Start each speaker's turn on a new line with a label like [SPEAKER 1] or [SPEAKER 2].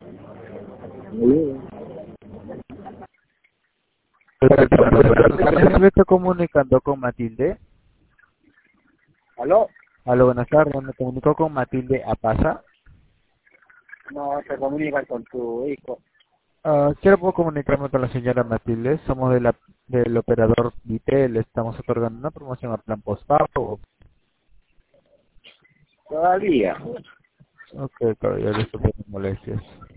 [SPEAKER 1] Me estoy comunicando con Matilde.
[SPEAKER 2] ¿Aló?
[SPEAKER 1] Aló, buenas tardes. Me comunico con Matilde Apaza.
[SPEAKER 2] No, se comunica con tu hijo.
[SPEAKER 1] Quiero comunicarme con la señora Matilde. Somos del operador Vitel. Estamos otorgando una promoción a plan postpago.
[SPEAKER 2] Todavía.
[SPEAKER 1] Ok, caballero, esto por molestias.